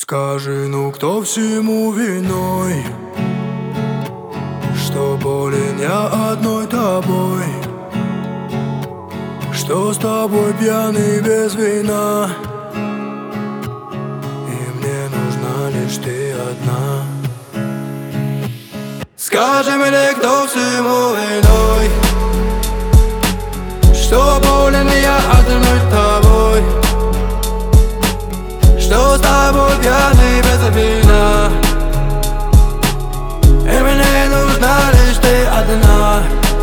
Скажи, ну кто всему виной, что болен я одной тобой, что с тобой пьяный без вина, и мне нужна лишь ты одна. Скажи мне, кто всему виной, что болен я одной тобой, что с тобой пьяный без вина, и мне нужна лишь ты одна.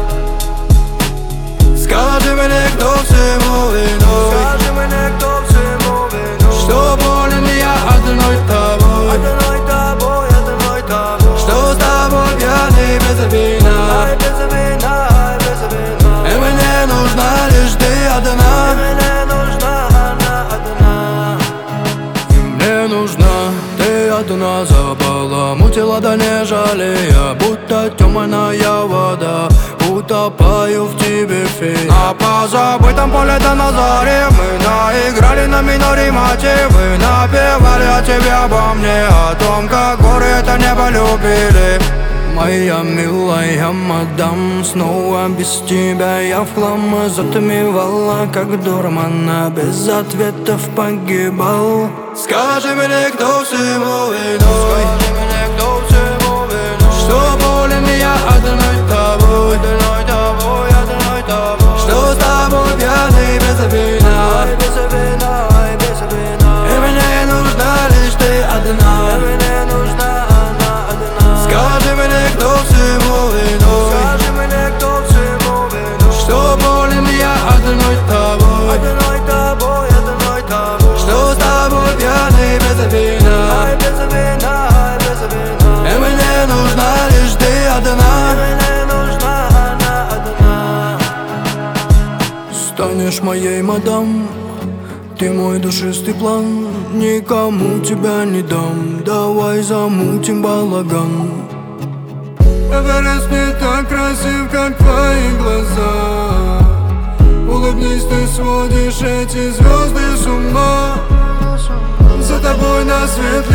Скажи мне, кто всему виной, скажи мне, кто всему виной, что болен я одной тобой, одной тобой, одной тобой, что с тобой пьяный без вина, без вина, без вина, и мне нужна лишь ты одна. Мне нужна она одна. И мне нужна ты одна. Забаламутила, да не жалея, будто темная вода, утопаю в тебе фей. На позабытом поле да на заре мы наиграли на миноре мотивы, напевали о тебе, обо мне, о том, как горы это небо любили. Моя милая мадам, снова без тебя я в хлам затмевала, как дурмана, без ответов погибал. Скажи мне, кто всему виной, что болен я одной тобой, одной тобой, одной тобой, что с тобой пьяный без вина, без вина, без вина, и мне нужна лишь ты одна. Мне нужна она одна. Скажи мне, кто всему виной, скажи мне, кто всему виной, что болен я одной тобой, одной тобой, одной тобой, что с тобой пьяный без вина, без вина, без вина, и мне нужна лишь ты одна. Мне нужна она одна. Станешь моей мадам, ты мой душистый план, никому тебя не дам, давай замутим балаган. Эверест не так красив, как твои глаза, улыбнись, ты сводишь эти звезды с ума. За тобой на светлый